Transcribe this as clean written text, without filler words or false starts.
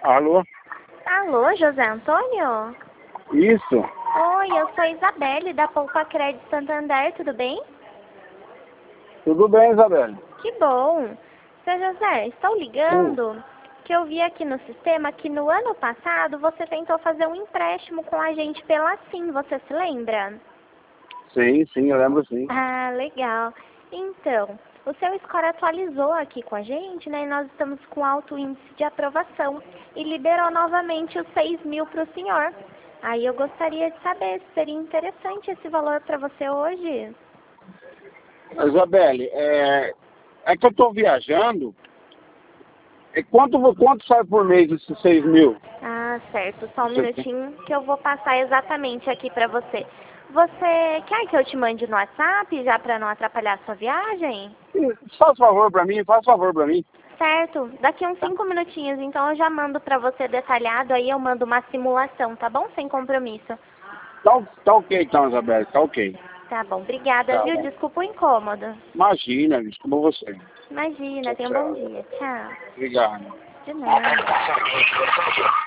Alô? Alô, José Antônio? Isso. Oi, eu sou a Isabelle, da Poupa Crédito Santander, tudo bem? Tudo bem, Isabelle? Que bom. Seu José, estou ligando que eu vi aqui no sistema que no ano passado você tentou fazer um empréstimo com a gente pela Sim, você se lembra? Sim, eu lembro sim. Ah, legal. Então, o seu score atualizou aqui com a gente, né? E nós estamos com alto índice de aprovação e liberou novamente os 6.000 para o senhor. Aí eu gostaria de saber se seria interessante esse valor para você hoje. Isabelle, é que eu estou viajando. Quanto sai por mês esses 6.000? Ah, certo. Só um minutinho que eu vou passar exatamente aqui para você. Você quer que eu te mande no WhatsApp já para não atrapalhar a sua viagem? Faz favor pra mim. Certo. Daqui uns 5 minutinhos, então eu já mando para você detalhado, aí eu mando uma simulação, tá bom? Sem compromisso. Tá ok então, Isabelle, tá ok. Tá bom. Obrigada, Tá viu? bom. Desculpa o incômodo. Imagina, desculpa você. Imagina, Tchau, tenha um bom tchau. dia. Tchau. Obrigado. De nada.